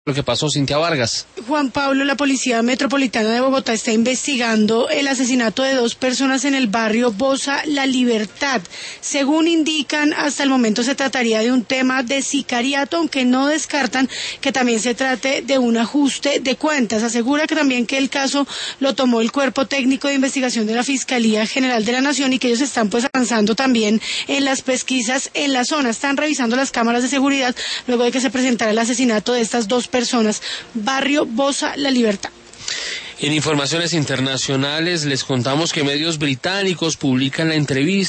lo que pasó, Cintia Vargas. Juan Pablo, la Policía Metropolitana de Bogotá está investigando el asesinato de 2 personas en el barrio Bosa La Libertad. Según indican, hasta el momento se trataría de un tema de sicariato, aunque no descartan que también se trate de un ajuste de cuentas. Asegura que también que el caso lo tomó el Cuerpo Técnico de Investigación de la Fiscalía General de la Nación y que ellos están avanzando también en las pesquisas en la zona. Están revisando las cámaras de seguridad luego de que se presentara el asesinato de estas 2 personas. Barrio Bosa La Libertad. En informaciones internacionales les contamos que medios británicos publican la entrevista